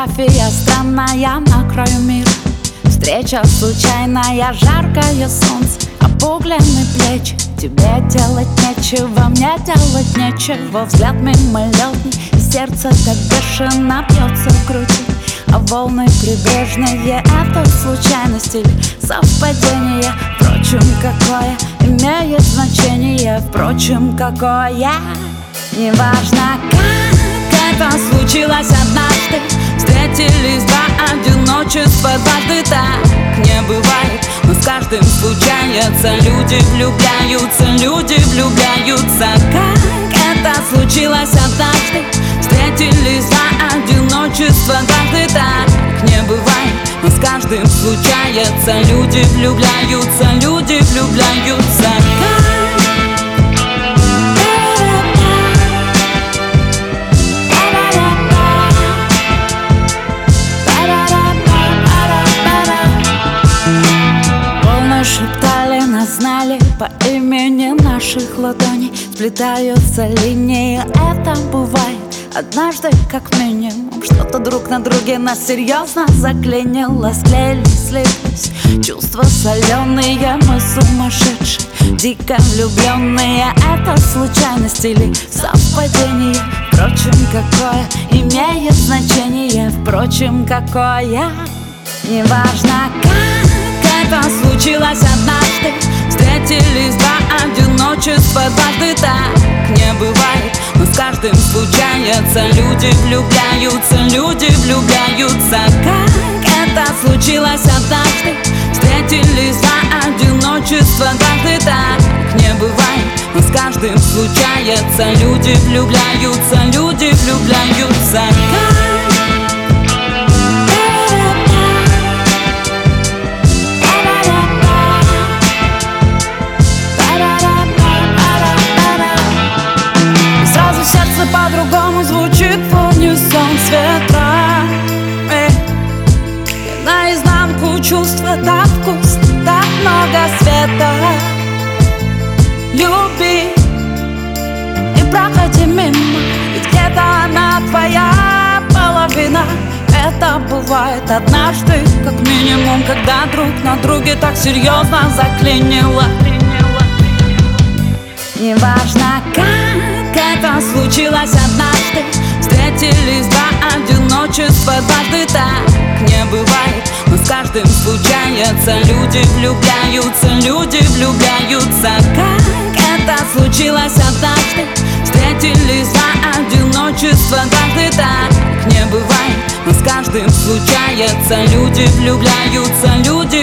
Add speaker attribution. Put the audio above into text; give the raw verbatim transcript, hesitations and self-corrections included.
Speaker 1: Фотография странная на краю мира. Встреча случайная, жаркое солнце, обугленные плечи. Тебе делать нечего, мне делать нечего. Взгляд мимолетный, и сердце так бешено бьется в груди. А волны прибрежные — это случайность или совпадение? Впрочем, какое имеет значение? Впрочем, какое? Неважно, как это случилось однажды. Встретились два одиночества дважды. Так не бывает, но с каждым случается. Люди влюбляются, люди влюбляются. Как это случилось однажды. Встретились два одиночества дважды. Так не бывает, но с каждым случается. Люди влюбляются, люди влюбляются. Шептали, нас знали по имени наших ладоней. Сплетаются линии, это бывает однажды как минимум. Что-то друг на друге нас серьезно заклинило. Склеились, слились чувства соленые. Мы сумасшедшие, дико влюбленные. Это случайность или совпадение? Впрочем, какое имеет значение? Впрочем, какое? Неважно, как это случилось однажды. Встретились два одиночества дважды. Так не бывает, но с каждым случается. Люди влюбляются, люди влюбляются. Как это случилось однажды. Встретились два одиночества дважды. Так не бывает, но с каждым случается. Люди влюбляются, люди влюбляются. По-другому звучит в унисон с ветрами. И наизнанку чувства так вкусно, так много света. Люби и проходи мимо, ведь где-то она твоя половина. Это бывает однажды, как минимум, когда друг на друге так серьезно заклинило. Неважно, как это случилось однажды. Встретились два одиночества дважды. Так не бывает, но с каждым случается. Люди влюбляются, люди влюбляются. Как это случилось однажды. Встретились два одиночества дважды. Так не бывает, но с каждым случается. Люди влюбляются, люди